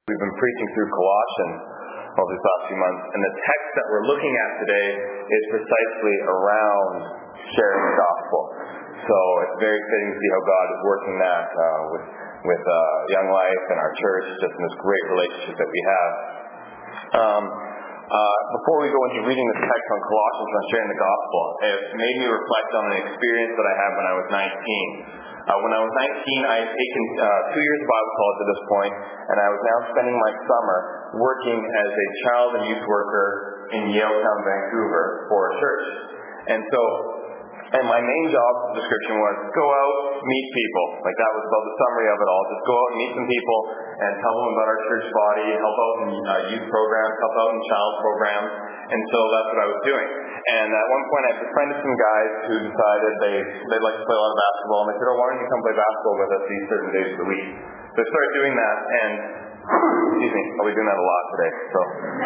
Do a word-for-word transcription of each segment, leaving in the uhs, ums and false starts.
We've been preaching through Colossians over these last few months, and the text that we're looking at today is precisely around sharing the gospel. So it's very fitting to see how God is working that uh, with with uh, Young Life and our church, just in this great relationship that we have. Um, uh, before we go into reading this text on Colossians on sharing the gospel, it made me reflect on an experience that I had when I was nineteen. Uh, when I was nineteen, I had taken uh, two years of Bible college at this point, and I was now spending my summer working as a child and youth worker in Yaletown, Vancouver, for a church. And so, and my main job description was go out, meet people. Like that was about the summary of it all. Just go out and meet some people and tell them about our church body, help out in uh, youth programs, help out in child programs. And so that's what I was doing. And at one point I befriended some guys who decided they, they'd like to play a lot of basketball. And they said, oh, why don't you come play basketball with us these certain days of the week? So I started doing that, and excuse me, I'll be doing that a lot today. So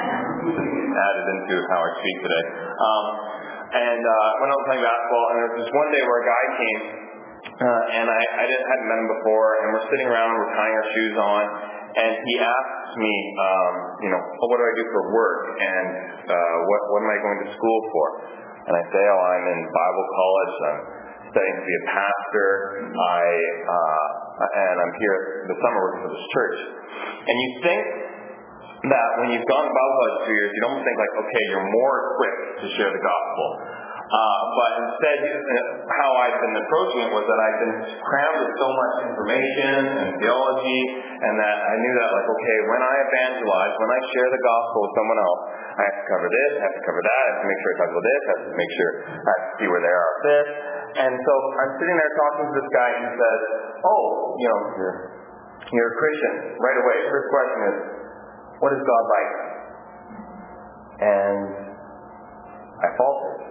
added into how I speak today. Um, and uh, went out playing basketball, and there was this one day where a guy came, uh, and I, I didn't, hadn't met him before, and we're sitting around, we're tying our shoes on, and he asks me, um, you know, oh, what do I do for work, and uh, what, what am I going to school for? And I say, oh, I'm in Bible college, I'm studying to be a pastor, I, uh, and I'm here this summer working for this church. And you think that when you've gone to Bible college for two years, you don't think like, okay, you're more equipped to share the gospel. Uh, but instead, how I've been approaching it was that I've been crammed with so much information and theology, and that I knew that, like, okay, when I evangelize, when I share the gospel with someone else, I have to cover this, I have to cover that, I have to make sure I talk about this, I have to make sure I have to see where they are with this. And so I'm sitting there talking to this guy, and he says, oh, you know, you're, you're a Christian. Right away, first question is, what is God like? And I faltered.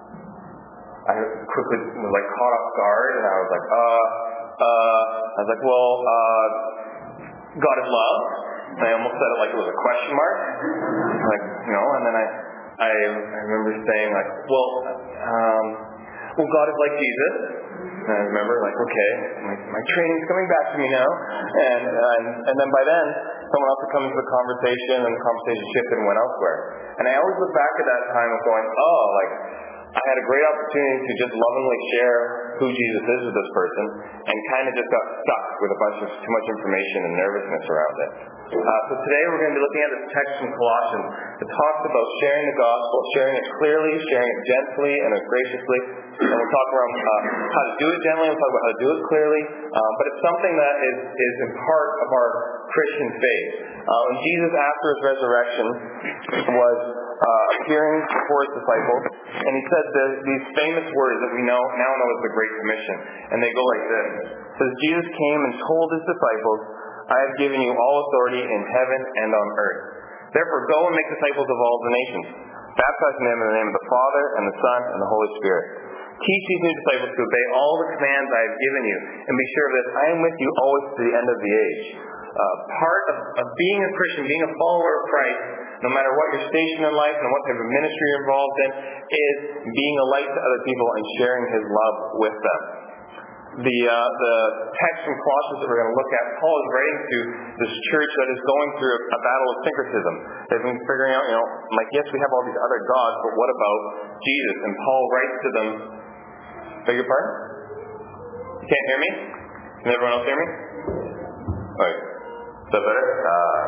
I quickly was like caught off guard, and I was like, uh, uh, I was like, well, uh, God is love. And I almost said it like it was a question mark, like, you know. And then I, I, I remember saying like, well, um, well, God is like Jesus. And I remember like, okay, my, my training's coming back to me now. And, and and then by then, someone else would come into the conversation, and the conversation shifted and went elsewhere. And I always look back at that time of going, oh, like, I had a great opportunity to just lovingly share who Jesus is with this person, and kind of just got stuck with a bunch of too much information and nervousness around it. Uh, so today we're going to be looking at this text from Colossians that talks about sharing the gospel, sharing it clearly, sharing it gently and graciously. And we'll talk around uh, how to do it gently, we'll talk about how to do it clearly. Um, but it's something that is, is a part of our Christian faith. Uh, when Jesus, after his resurrection, was uh, appearing before his disciples, and he said the, these famous words that we know now know as the Great Commission. And they go like this. It says, Jesus came and told his disciples, I have given you all authority in heaven and on earth. Therefore go and make disciples of all the nations, baptizing them in the name of the Father and the Son and the Holy Spirit. Teach these new disciples to obey all the commands I have given you, and be sure of this, I am with you always to the end of the age. Uh, part of, of being a Christian, being a follower of Christ, no matter what your station in life and what type of ministry you're involved in, is being a light to other people and sharing his love with them. The uh, the text from Colossians that we're going to look at, Paul is writing to this church that is going through a, a battle of syncretism. They've been figuring out, you know, like, yes, we have all these other gods, but what about Jesus? And Paul writes to them, beg your pardon? You can't hear me? Can everyone else hear me? Okay. Is that better? Uh,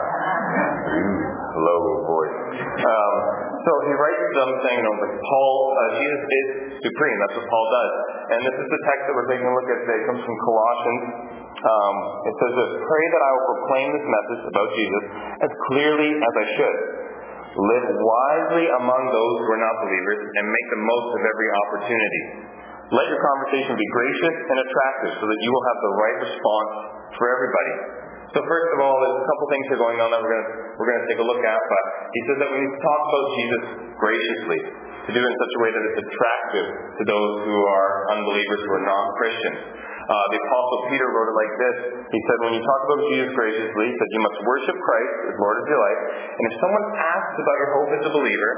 low voice. Um, so he writes to them saying, you know, like Paul, uh, Jesus is supreme. That's what Paul does. And this is the text that we're taking a look at today. It comes from Colossians. Um, it says this, pray that I will proclaim this message about Jesus as clearly as I should. Live wisely among those who are not believers, and make the most of every opportunity. Let your conversation be gracious and attractive, so that you will have the right response for everybody. So first of all, there's a couple things here going on that we're going to we're going to take a look at. But he says that we need to talk about Jesus graciously, to do it in such a way that it's attractive to those who are unbelievers, who are non-Christians. Uh, the Apostle Peter wrote it like this. He said, when you talk about Jesus graciously, he said, you must worship Christ as Lord of your life. And if someone asks about your hope as a believer,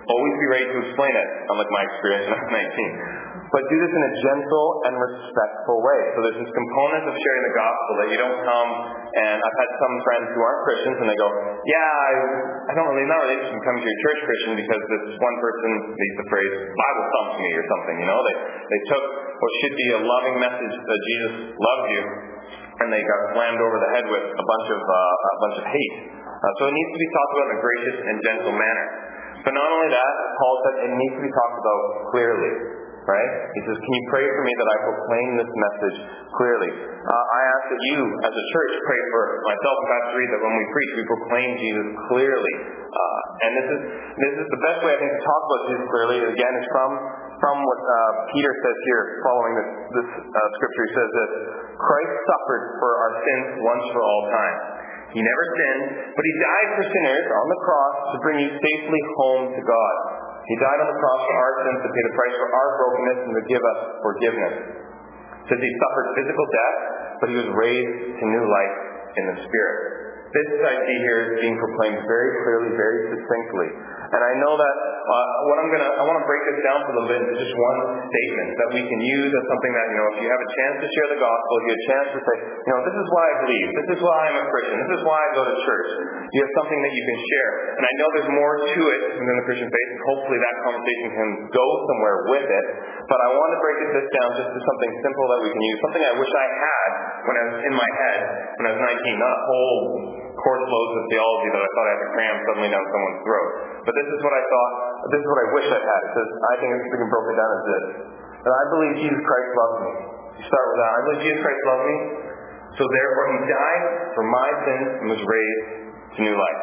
Always be ready to explain it, unlike my experience when I was nineteen. But do this in a gentle and respectful way. So there's this component of sharing the gospel that you don't come, and I've had some friends who aren't Christians, and they go, yeah, I, I don't really, not really interested in coming to your church, Christian, because this one person used the phrase, Bible thumped me or something, you know? They, they took what should be a loving message that Jesus loves you, and they got slammed over the head with a bunch of, uh, a bunch of hate. Uh, so it needs to be talked about in a gracious and gentle manner. But not only that, Paul said it needs to be talked about clearly. Right? He says, can you pray for me that I proclaim this message clearly? Uh, I ask that you, as a church, pray for myself and Pastor Reed that when we preach, we proclaim Jesus clearly. Uh, and this is this is the best way, I think, to talk about Jesus clearly. Again, is from from what uh, Peter says here, following this, this uh, scripture. He says that Christ suffered for our sins once for all time. He never sinned, but he died for sinners on the cross to bring you safely home to God. He died on the cross for our sins to pay the price for our brokenness and to give us forgiveness. It says he suffered physical death, but he was raised to new life in the Spirit. This I see here is being proclaimed very clearly, very succinctly. And I know that uh, what I'm gonna, I want to break this down for a little bit into just one statement that we can use as something that, you know, if you have a chance to share the gospel, if you have a chance to say, you know, this is why I believe, this is why I'm a Christian, this is why I go to church. You have something that you can share. And I know there's more to it than the Christian faith, and hopefully that conversation can go somewhere with it. But I want to break this down just to something simple that we can use, something I wish I had when I was in my head when I was nineteen, not a whole course loads of theology that I thought I had to cram suddenly down someone's throat. But this is what I thought, this is what I wish I had. It says, I think it's been broken down as this. That I believe Jesus Christ loves me. You start with that. I believe Jesus Christ loves me. So therefore he died for my sins and was raised to new life.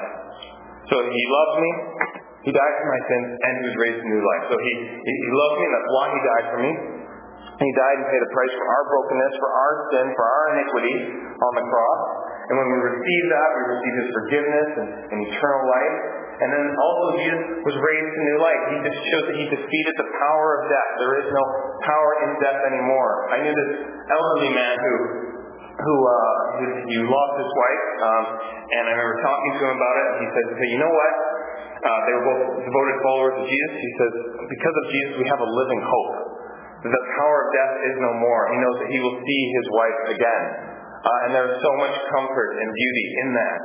So he loves me, he died for my sins, and he was raised to new life. So he, he, he loves me, and that's why he died for me. He died and paid the price for our brokenness, for our sin, for our iniquity on the cross. And when we receive that, we receive his forgiveness and, and eternal life. And then also Jesus was raised to new life. He just shows that he defeated the power of death. There is no power in death anymore. I knew this elderly man who who uh, his, he lost his wife, um, and I remember talking to him about it. He said, hey, you know what? Uh, they were both devoted followers of Jesus. He says, because of Jesus, we have a living hope. The power of death is no more. He knows that he will see his wife again. Uh, and there's so much comfort and beauty in that.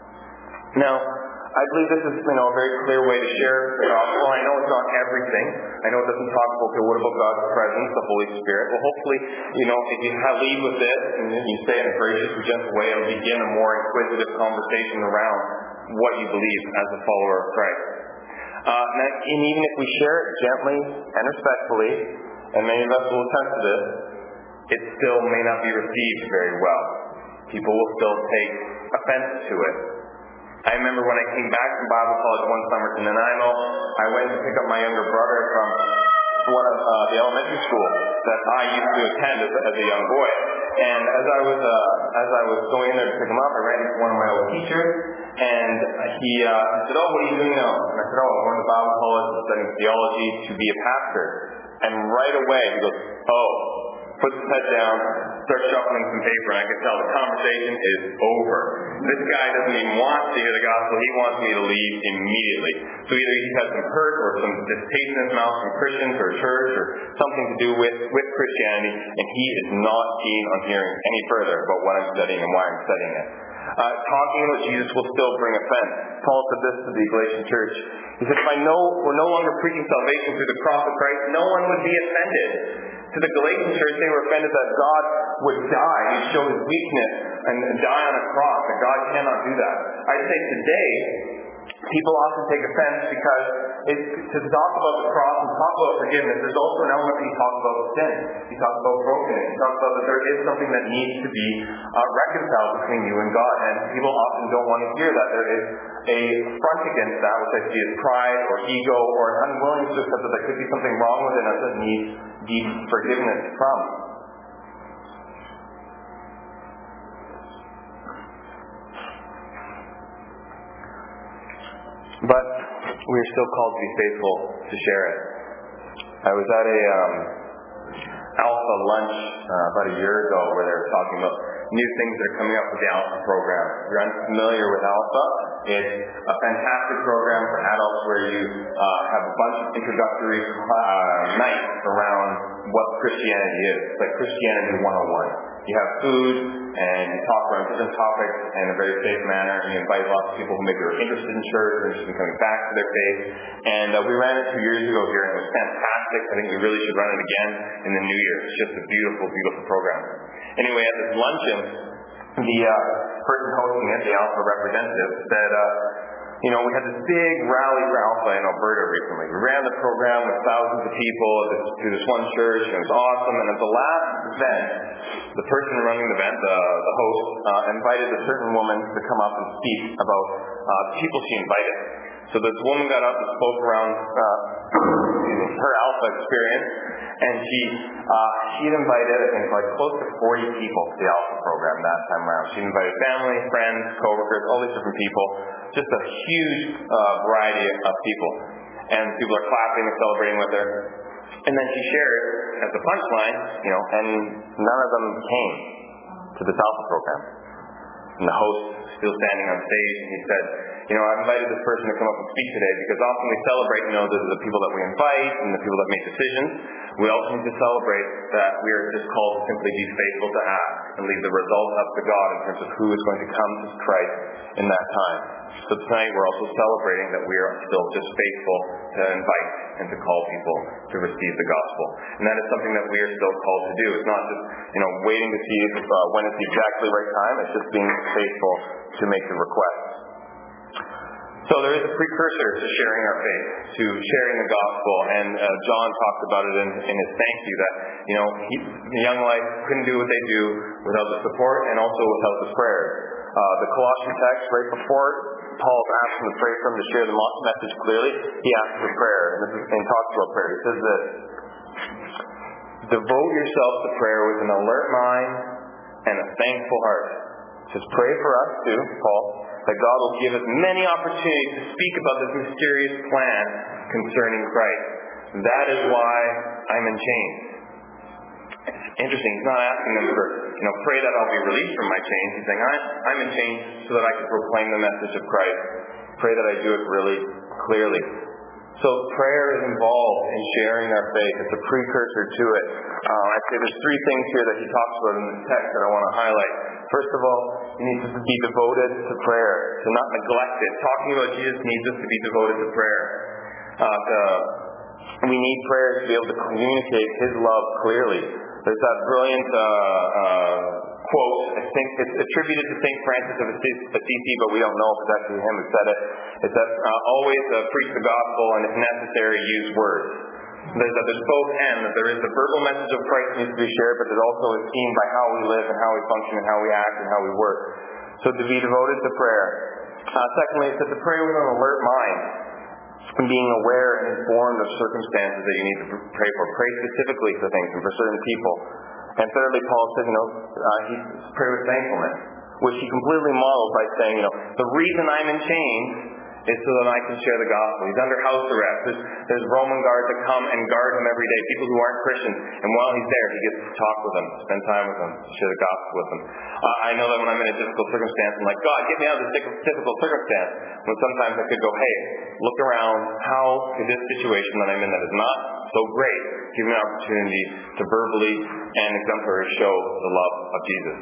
Now, I believe this is, you know, a very clear way to share the gospel. I know it's not everything. I know it doesn't talk about, okay, what about God's presence, the Holy Spirit? Well, hopefully, you know, if you have lead with this and you say it in a gracious or gentle way, it'll begin a more inquisitive conversation around what you believe as a follower of Christ. Uh, and even if we share it gently and respectfully, and many of us will attest to this, it still may not be received very well. People will still take offense to it. I remember when I came back from Bible college one summer to Nanaimo, I went to pick up my younger brother from one of uh, the elementary school that I used to attend as, as a young boy. And as I was uh, as I was going in there to pick him up, I ran into one of my old teachers, and he uh, said, "Oh, what are you doing now?" And I said, "Oh, I'm going to Bible college, I'm studying theology to be a pastor." And right away he goes, "Oh," puts his head down, starts shuffling some paper, and I can tell the conversation is over. This guy doesn't even want to hear the gospel. He wants me to leave immediately. So either he has some hurt or some distaste in his mouth from Christians or church or something to do with, with Christianity, and he is not keen on hearing any further about what I'm studying and why I'm studying it. Uh, talking about Jesus will still bring offense. Paul said this to the Galatian church. He said, if I know we're no longer preaching salvation through the cross of Christ, no one would be offended. To the Galatian church, they were offended that God would die. He'd show his weakness and die on a cross, but God cannot do that. I'd say today, people often take offense because it, to talk about the cross and talk about forgiveness, there's also an element that he talks about sin. He talks about brokenness. He talks about that there is something that needs to be uh, reconciled between you and God. And people often don't want to hear that. There is a front against that, which I see as pride or ego or an unwillingness to accept that there could be something wrong within us that needs deep forgiveness from. But we are still called to be faithful to share it. I was at a um, Alpha lunch uh, about a year ago where they were talking about new things that are coming up with the Alpha program. If you're unfamiliar with Alpha, it's a fantastic program for adults where you uh, have a bunch of introductory uh, nights around what Christianity is. It's like Christianity one oh one. You have food, and you talk around different topics in a very safe manner, and you invite lots of people who maybe are interested in church or interested in coming back to their faith. And uh, we ran it two years ago here, and it was fantastic. I think we really should run it again in the new year. It's just a beautiful, beautiful program. Anyway, at this luncheon, the uh, person hosting it, the Alpha representative, said, uh, you know, we had this big rally for Alpha in Alberta recently. We ran the program with thousands of people to this one church, and it was awesome. And at the last event, the person running the event, the, the host, uh, invited a certain woman to come up and speak about uh, the people she invited. So this woman got up and spoke around uh, her Alpha experience, and she uh, she had invited, I think, like close to forty people to the Alpha program that time around. She invited family, friends, coworkers, all these different people, just a huge uh, variety of people. And people are clapping and celebrating with her. And then she shared as a punchline, you know, and none of them came to this Alpha program. And the host still standing on stage, and he said, you know, I've invited this person to come up and speak today because often we celebrate, you know, the, the people that we invite and the people that make decisions. We also need to celebrate that we are just called to simply be faithful to ask and leave the result up to God in terms of who is going to come to Christ in that time. So tonight we're also celebrating that we are still just faithful to invite and to call people to receive the gospel. And that is something that we are still called to do. It's not just, you know, waiting to see if, uh, when it's the exactly right time. It's just being faithful to make the request. So there is a precursor to sharing our faith, to sharing the gospel, and uh, John talked about it in, in his thank you, that, you know, he, the Young Life couldn't do what they do without the support and also without the prayer. Uh, the Colossian text, right before Paul's asked him to pray for him to share the message clearly, he asked for prayer, and, this is, and talks about prayer. He says this: devote yourself to prayer with an alert mind and a thankful heart. He says, pray for us too, Paul, that God will give us many opportunities to speak about this mysterious plan concerning Christ. That is why I'm in chains. It's interesting. He's not asking them for, you know, pray that I'll be released from my chains. He's saying, I, I'm in chains so that I can proclaim the message of Christ. Pray that I do it really clearly. So prayer is involved in sharing our faith. It's a precursor to it. Uh, I'd say there's three things here that he talks about in this text that I want to highlight. First of all, you need to be devoted to prayer, to not neglect it. Talking about Jesus needs us to be devoted to prayer. Uh, to, we need prayer to be able to communicate His love clearly. There's that brilliant uh, uh, quote, I think it's attributed to Saint Francis of Assisi, but we don't know if it's actually him who said it. It's that uh, always uh, preach the gospel, and if necessary, use words. There's, uh, there's both and, that there is the verbal message of Christ needs to be shared, but it also is seen by how we live and how we function and how we act and how we work. So to be devoted to prayer. Uh, secondly, it's to pray with an alert mind, being aware and informed of circumstances that you need to pray for. Pray specifically for things and for certain people. And thirdly, Paul said, you know, uh, he pray with thankfulness, which he completely models by saying, you know, the reason I'm in chains is so that I can share the gospel. He's under house arrest. There's, there's Roman guards that come and guard him every day, people who aren't Christians. And while he's there, he gets to talk with them, spend time with them, share the gospel with them. Uh, I know that when I'm in a difficult circumstance, I'm like, God, get me out of this difficult circumstance. When sometimes I could go, hey, look around, how could this situation that I'm in that is not so great give me an opportunity to verbally and exemplary show the love of Jesus.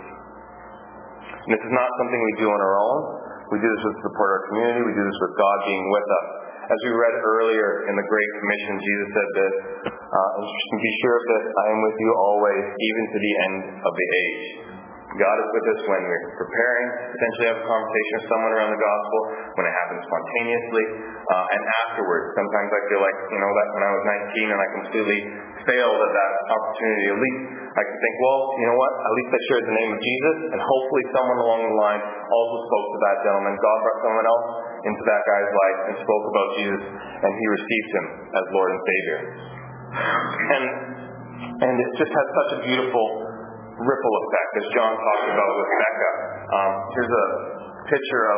And this is not something we do on our own. We do this with the support of our community. We do this with God being with us. As we read earlier in the Great Commission, Jesus said this, uh, be sure of this, I am with you always, even to the end of the age. God is with us when we're preparing to potentially have a conversation with someone around the gospel, when it happens spontaneously, uh, and afterwards. Sometimes I feel like, you know, that when I was nineteen and I completely failed at that opportunity, at least I can think, well, you know what, at least I shared the name of Jesus, and hopefully someone along the line also spoke to that gentleman. God brought someone else into that guy's life and spoke about Jesus, and he received him as Lord and Savior. And and it just has such a beautiful ripple effect, as John talked about with Becca. Um, here's a picture of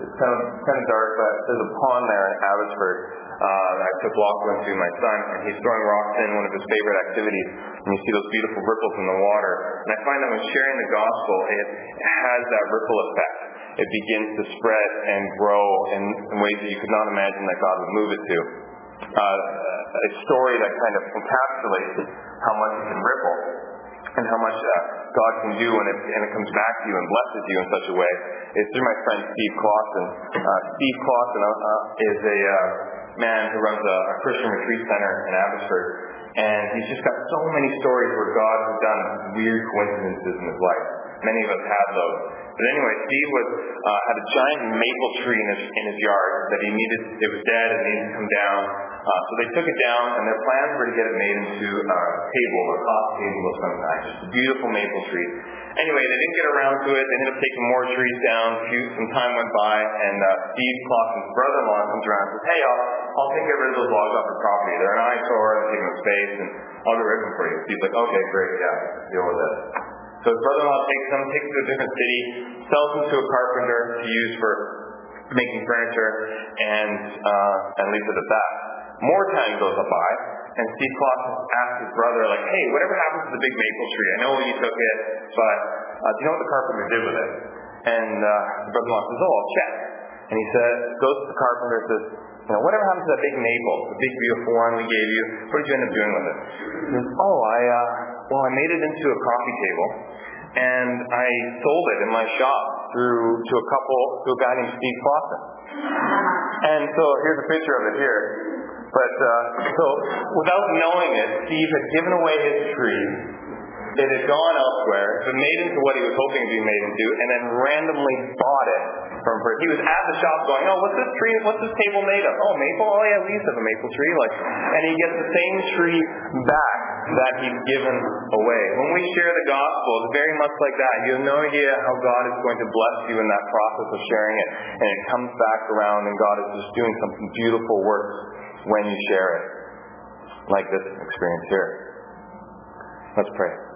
it's kind of kind of dark, but there's a pond there in Abbotsford uh, that I took Lachlan to, my son, and he's throwing rocks in, one of his favorite activities. And you see those beautiful ripples in the water. And I find that when sharing the gospel, it has that ripple effect. It begins to spread and grow in, in ways that you could not imagine that God would move it to. Uh, a story that kind of encapsulates how much it can ripple and how much uh, God can do when it, and it comes back to you and blesses you in such a way is through my friend Steve Clausen. Uh, Steve Clausen uh, is a uh, man who runs a, a Christian retreat center in Abbotsford, and he's just got so many stories where God has done weird coincidences in his life. Many of us have those. But anyway, Steve was uh, had a giant maple tree in his in his yard that he needed. It was dead and needed to come down. Uh, so they took it down, and their plans were to get it made into a table, a coffee table of some kind. Just a beautiful maple tree. Anyway, they didn't get around to it. They ended up taking more trees down. Few, some time went by, and uh, Steve Clausen's brother-in-law comes around and says, "Hey, I'll I'll take rid of those logs off your property. They're an eyesore. They're taking up space, and I'll get rid of them for you." Steve's like, "Okay, great, yeah, deal with it." So his brother-in-law takes them, takes them to a different city, sells them to a carpenter to use for making furniture, and uh, and leaves it at that. More time goes by, and Steve Clausen asks his brother, like, "Hey, whatever happened to the big maple tree? I know you took it, but uh, do you know what the carpenter did with it?" And uh, the brother-in-law says, "Oh, I'll check." And he says, goes to the carpenter and says, "You know, whatever happened to that big maple, the big beautiful one we gave you? What did you end up doing with it?" He says, "Oh, I uh, well, I made it into a coffee table, and I sold it in my shop through to a couple, to a guy named Steve Clausen." And so here's a picture of it here. But uh, so without knowing it, Steve had given away his tree. It had gone elsewhere, been made into what he was hoping to be made into, and then randomly bought it from her. He was at the shop going, "Oh, what's this tree? What's this table made of? Oh, maple? Oh, yeah, we used to have a maple tree." Like, and he gets the same tree back that he'd given away. When we share the gospel, it's very much like that. You have no idea how God is going to bless you in that process of sharing it, and it comes back around, and God is just doing something beautiful work when you share it, like this experience here. Let's pray.